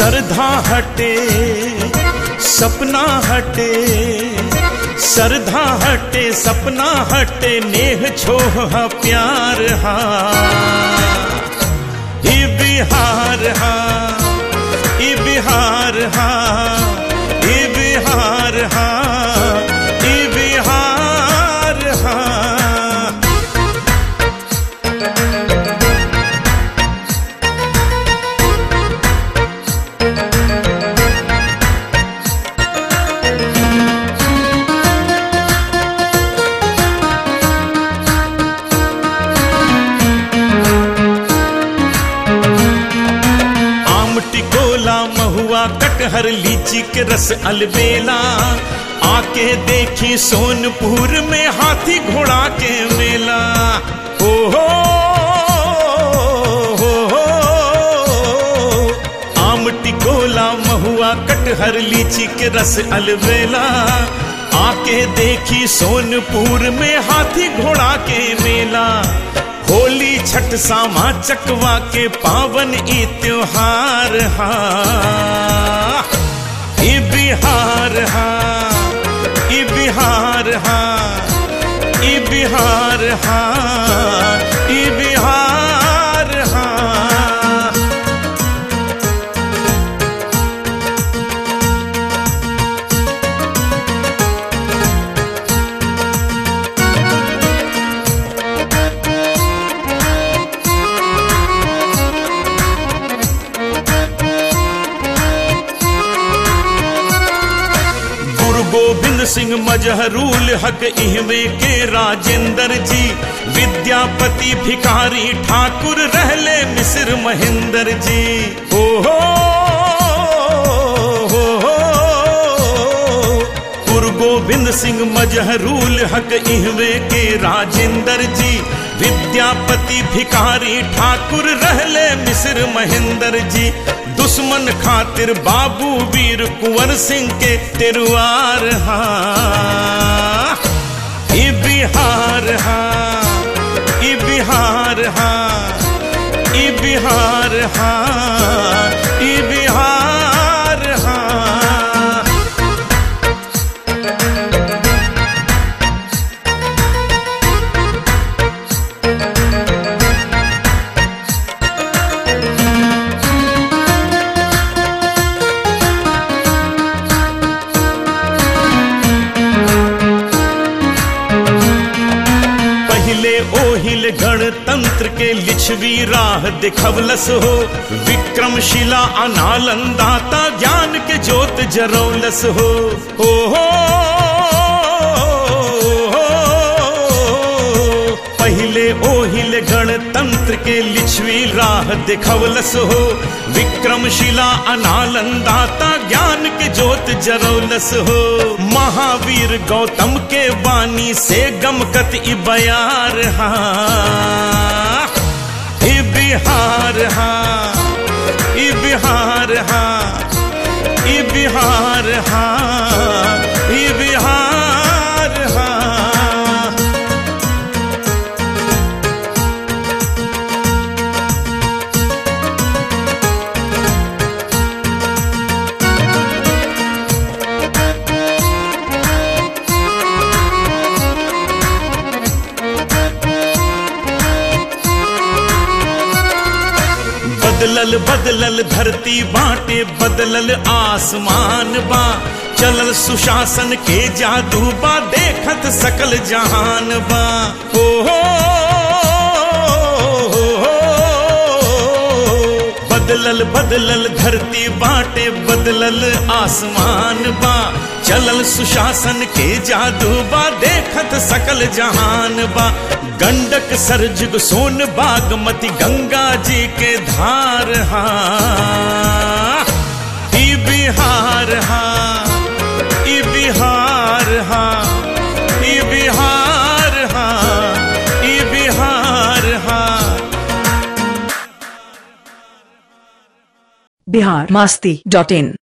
सरधा हटे सपना हटे, सरधा हटे सपना हटे, नेह छोह प्यार हा ई बिहार हा ई बिहार हा ई बिहार हा ई बिहार हा। महुआ कटहर लीची के रस अलबेला, आके देखी सोनपुर में हाथी घोड़ा के मेला। ओ हो आम टिकोला महुआ कटहर लीची के रस अलबेला, आके देखी सोनपुर में हाथी घोड़ा के मेला। होली छठ सामा चकवा के पावन ई त्योहार हा ई बिहार हा ई बिहार हा ई बिहार हा ई बिहार हा। गोविंद सिंह मजहरूल हक इहवे के राजेंद्र जी, विद्यापति भिखारी ठाकुर रहले मिस्र महेंद्र जी। ओ हो गुरु गोविंद सिंह मजहरूल हक इहवे के राजेंद्र जी, विद्यापति भिखारी ठाकुर रहले मिस्र महेंद्र जी। दुश्मन खातिर बाबू वीर कुंवर सिंह के तिरवार हा ई बिहार हा ई बिहार हा ई बिहार हा ई बिहार हा। ओहिल गणतंत्र के लिछवी राह दिखवलस हो, विक्रमशिला अनालंदाता ज्ञान के ज्योत जरौलस हो। पहले ओहिल गणतंत्र के लिछवी राह दिखवलस हो, विक्रमशिला अनालंदाता ज्ञान के ज्योत जरौलस हो। महावीर गौतम के वाणी से गमकत ई बयार हा ई बिहार हा ई बिहार हा ई बिहार हा ई बिहार हा। बदलल बदलल धरती बाटे बदलल आसमान बा, चलल सुशासन के जादू बा देखत सकल जहान बा। बदलल बदलल धरती बाटे बदलल आसमान बा, चलल सुशासन के जादू बा देखत सकल जहान बा। गंडक सरजुग सोन बागमती गंगा जी के धार हा ई बिहार हा ई बिहार हा ई बिहार हा ई बिहार हा। biharmasti.in